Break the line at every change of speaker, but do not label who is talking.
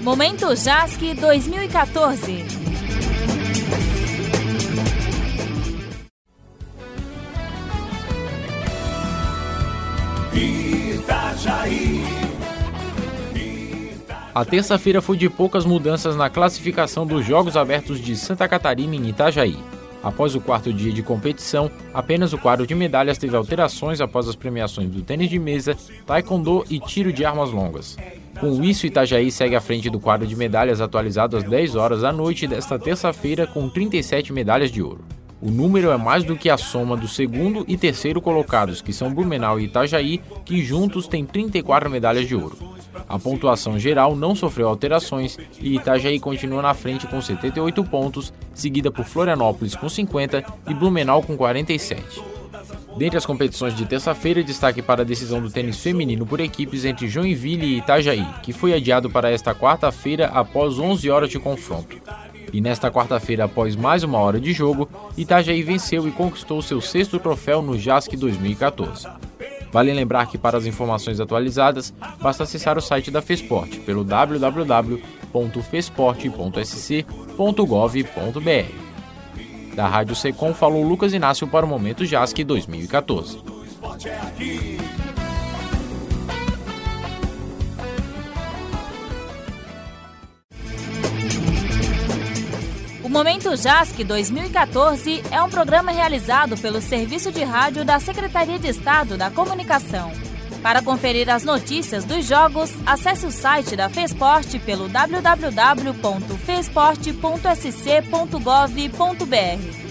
Momento JASC 2014.
Itajaí.
A terça-feira foi de poucas mudanças na classificação dos Jogos Abertos de Santa Catarina em Itajaí. Após o quarto dia de competição, apenas o quadro de medalhas teve alterações após as premiações do tênis de mesa, taekwondo e tiro de armas longas. Com isso, Itajaí segue à frente do quadro de medalhas atualizado às 10 horas da noite desta terça-feira com 37 medalhas de ouro. O número é mais do que a soma do segundo e terceiro colocados, que são Blumenau e Itajaí, que juntos têm 34 medalhas de ouro. A pontuação geral não sofreu alterações e Itajaí continua na frente com 78 pontos, seguida por Florianópolis com 50 e Blumenau com 47. Dentre as competições de terça-feira, destaque para a decisão do tênis feminino por equipes entre Joinville e Itajaí, que foi adiado para esta quarta-feira após 11 horas de confronto. E nesta quarta-feira, após mais uma hora de jogo, Itajaí venceu e conquistou seu 6º troféu no JASC 2014. Vale lembrar que para as informações atualizadas, basta acessar o site da FESPORT pelo www.fesport.sc.gov.br. Da Rádio Secom falou Lucas Inácio para o Momento JASC 2014.
O Momento JASC 2014 é um programa realizado pelo Serviço de Rádio da Secretaria de Estado da Comunicação. Para conferir as notícias dos jogos, acesse o site da FESPORT pelo www.fesport.sc.gov.br.